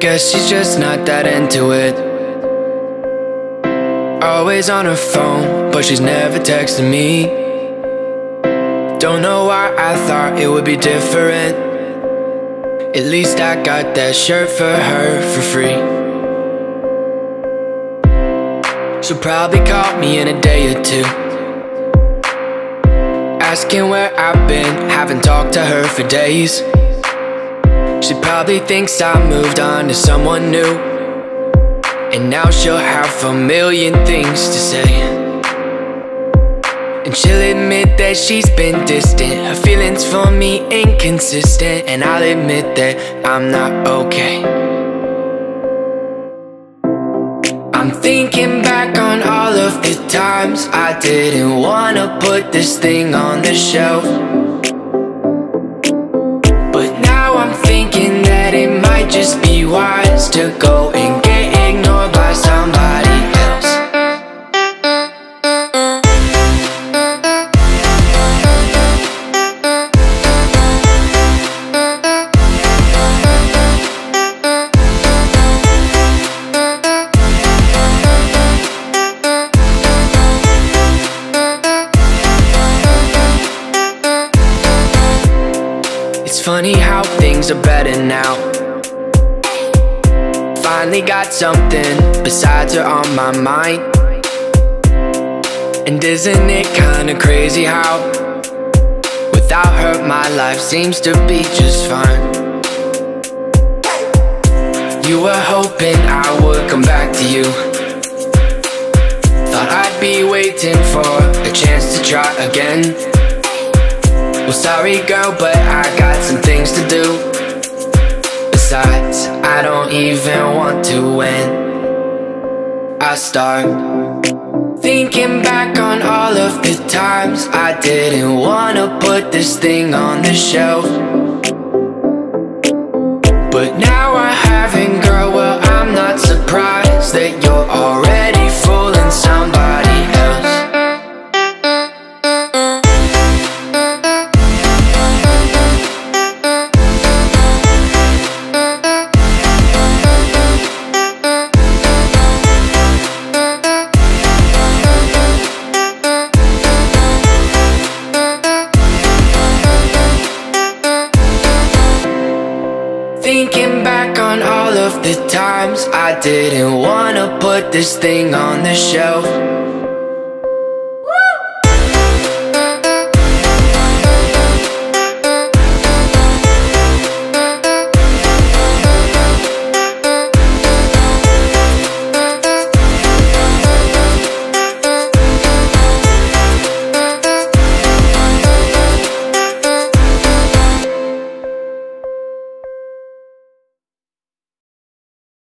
guess she's just not that into it. Always on her phone, but she's never texting me. Don't know why I thought it would be different. At least I got that shirt for her for free. She'll probably call me in a day or two, asking where I've been, haven't talked to her for days. She probably thinks I moved on to someone new, and now she'll have a million things to say. And she'll admit that she's been distant, her feelings for me inconsistent, and I'll admit that I'm not okay. I'm thinking back on all of the times I didn't wanna put this thing on the shelf, but now I'm thinking that it might just be wise to go and get ignored by somebody else. It's funny how things are better now. Finally got something besides her on my mind. And isn't it kinda crazy how without her my life seems to be just fine? You were hoping I would come back to you, thought I'd be waiting for a chance to try again. Well, sorry girl, but I got some things to do. Besides, I don't even want to when I start thinking back on all of the times I didn't wanna put this thing on the shelf, but now I haven't, girl. Well, I'm not surprised that you're already fooling somebody else. Thinking back on all of the times I didn't wanna put this thing on the shelf,